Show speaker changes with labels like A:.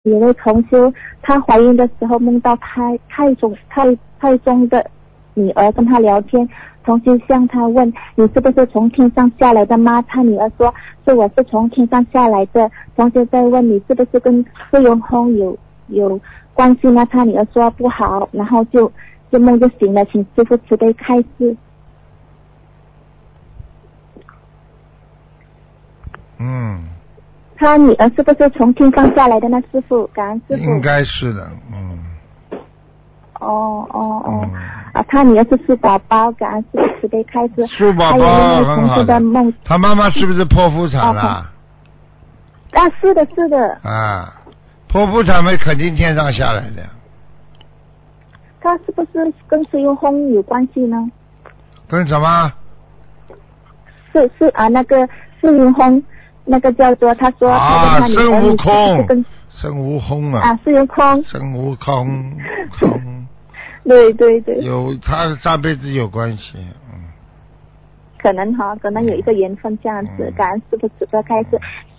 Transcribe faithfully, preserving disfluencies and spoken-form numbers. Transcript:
A: 有位同修，她怀孕的时候梦到太太中太太中的女儿跟她聊天，同修向她问你是不是从天上下来的吗？她女儿说是，我是从天上下来的。同修在问你是不是跟释永红有有关系呢？她女儿说不好，然后就就梦就醒了，请师父慈悲开示。
B: 嗯，
A: 他女儿是不是从天上下来的呢？师父，感恩师父。
B: 应该是的，嗯。
A: 哦哦哦，
B: 嗯、
A: 啊，他女儿是树宝宝，感恩师父慈悲开示。
B: 树宝宝很好的。他妈妈是不是剖腹产了？啊，
A: 是的，是的。
B: 啊，剖腹产嘛，肯定天上下来的。
A: 他是不是跟孙悟空有关系呢？
B: 跟什么？
A: 是是啊，那个孙悟空，那个叫做他说他跟他女儿、
B: 啊、孙悟空，
A: 是跟
B: 孙悟空啊，
A: 啊，孙悟空，
B: 孙悟空，空，
A: 对对对，
B: 有他上辈子有关系，嗯，
A: 可能哈，可能有一个缘分这样子，
B: 嗯、
A: 感恩师父慈悲开示。